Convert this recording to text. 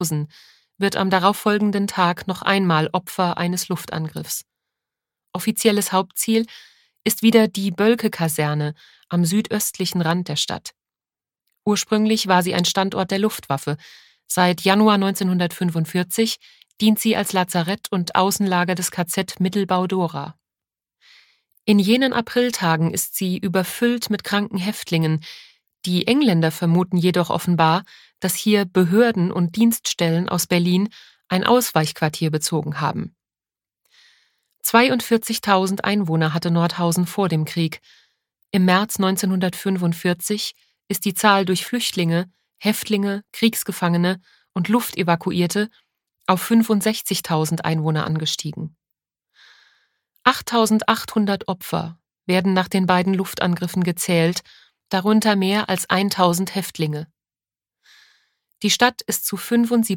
Mauthausen wird am darauffolgenden Tag noch einmal Opfer eines Luftangriffs. Offizielles Hauptziel ist wieder die Boelcke-Kaserne am südöstlichen Rand der Stadt. Ursprünglich war sie ein Standort der Luftwaffe. Seit Januar 1945 dient sie als Lazarett und Außenlager des KZ Mittelbau-Dora. In jenen Apriltagen ist sie überfüllt mit kranken Häftlingen. Die Engländer vermuten jedoch offenbar, dass hier Behörden und Dienststellen aus Berlin ein Ausweichquartier bezogen haben. 42.000 Einwohner hatte Nordhausen vor dem Krieg. Im März 1945 ist die Zahl durch Flüchtlinge, Häftlinge, Kriegsgefangene und Luftevakuierte auf 65.000 Einwohner angestiegen. 8.800 Opfer werden nach den beiden Luftangriffen gezählt, darunter mehr als 1.000 Häftlinge. Die Stadt ist zu 75